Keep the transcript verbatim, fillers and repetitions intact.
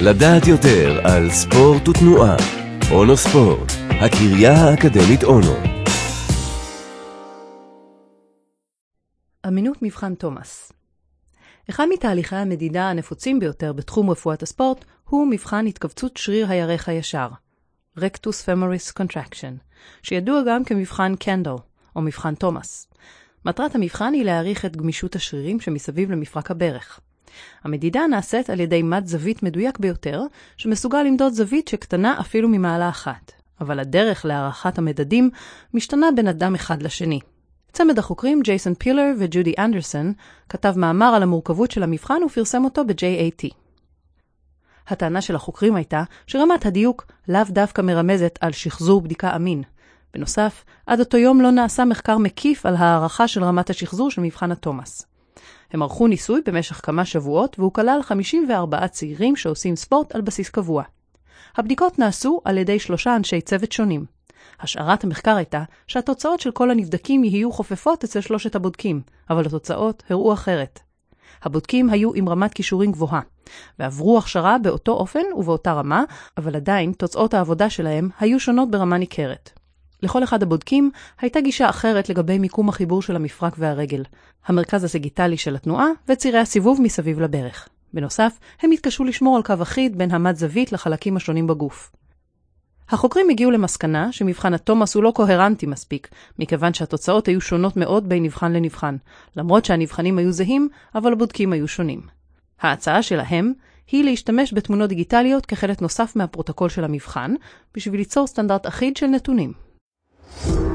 לדעת יותר על ספורט ותנועה. אונו ספורט, הקריה האקדמית אונו. אמינות מבחן תומאס. אחד מתהליכי המדידה הנפוצים ביותר בתחום רפואת הספורט הוא מבחן התכווצות שריר הירך הישר, Rectus Femoris Contraction, שידוע גם כמבחן קנדל או מבחן תומאס. מטרת המבחן היא להעריך את גמישות השרירים שמסביב למפרק הברך. המדידה נעשית על ידי מד זווית מדויק ביותר, שמסוגל למדוד זווית שקטנה אפילו ממעלה אחת, אבל הדרך להערכת המדדים משתנה בין אדם אחד לשני. צמד החוקרים ג'ייסון פילר וג'ודי אנדרסון כתב מאמר על המורכבות של המבחן ופרסם אותו ב-ג'יי איי טי. הטענה של החוקרים הייתה שרמת הדיוק לאו דווקא מרמזת על שחזור בדיקה אמין. בנוסף, עד אותו יום לא נעשה מחקר מקיף על הערכה של רמת השחזור של מבחן התומאס. הם ערכו ניסוי במשך כמה שבועות והוא כלל חמישים וארבעה צעירים שעושים ספורט על בסיס קבוע. הבדיקות נעשו על ידי שלושה אנשי צוות שונים. השערת המחקר הייתה שהתוצאות של כל הנבדקים יהיו חופפות אצל שלושת הבודקים, אבל התוצאות הראו אחרת. הבודקים היו עם רמת כישורים גבוהה, ועברו הכשרה באותו אופן ובאותה רמה, אבל עדיין תוצאות העבודה שלהם היו שונות ברמה ניכרת. לכל אחד הבודקים הייתה גישה אחרת לגבי מיקום החיבור של המפרק והרגל, המרכז הסגיטלי של התנועה וצירי הסיבוב מסביב לברך. בנוסף, הם התקשו לשמור על קו אחיד בין המד זווית לחלקים השונים בגוף. החוקרים הגיעו למסקנה שמבחן התומאס הוא לא קוהרנטי מספיק, מכיוון שהתוצאות היו שונות מאוד בין נבחן לנבחן, למרות שהנבחנים היו זהים, אבל הבודקים היו שונים. ההצעה שלהם היא להשתמש בתמונות דיגיטליות כחלק נוסף מהפרוטוקול של המבחן, בשביל ליצור סטנדרט אחיד של נתונים.